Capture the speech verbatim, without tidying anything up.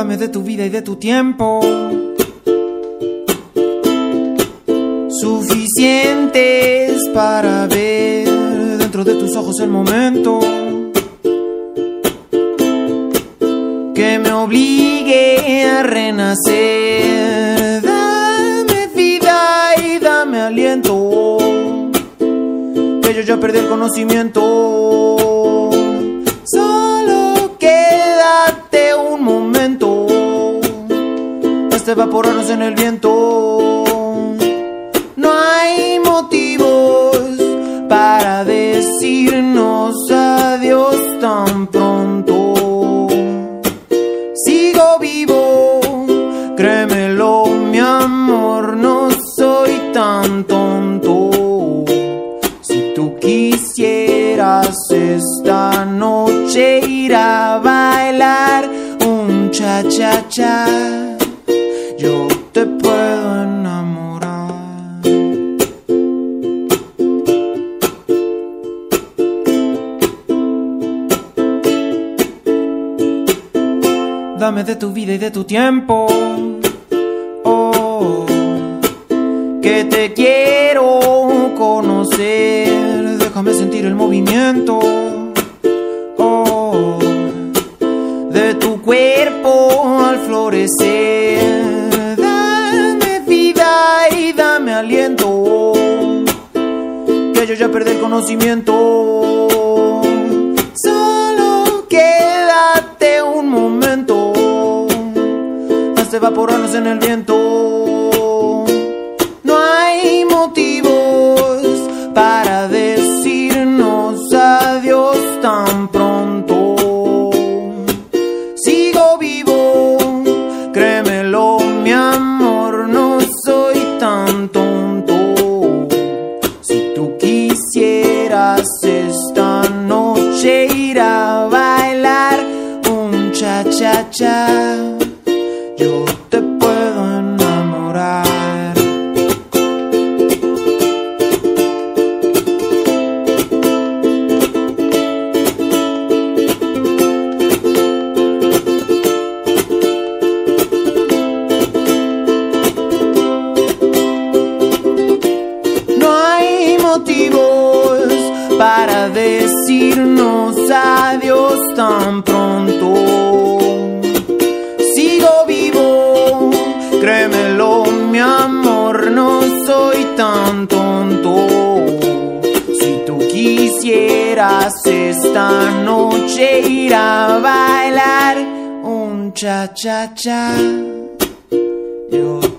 Dame de tu vida y de tu tiempo, suficientes para ver dentro de tus ojos el momento que me obligue a renacer. Dame vida y dame aliento, que yo ya perdí el conocimiento. Solo quédate un momento hasta evaporarnos en el viento. No hay motivos para decirnos adiós tan pronto. Sigo vivo, créemelo, mi amor, no soy tan tonto. Si tú quisieras esta noche ir a bailar un cha-cha-cha, yo te puedo enamorar. Dame de tu vida y de tu tiempo, oh, que te quiero conocer. Déjame sentir el movimiento, oh, de tu cuerpo al florecer. Dame vida y dame aliento, que yo ya perdí el conocimiento. Solo quédate un momento hasta evaporarnos en el viento. No hay motivos para decirnos adiós tan pronto. Sigo vivo, créemelo, mi amor, no soy tan tonto. Si tú quisieras esta noche ir a bailar un cha-cha-cha, yo te puedo enamorar. No hay motivos para decirnos adiós tan pronto. Sigo vivo, créemelo, mi amor, no soy tan tonto. Si tú quisieras esta noche ir a bailar un cha-cha-cha, yo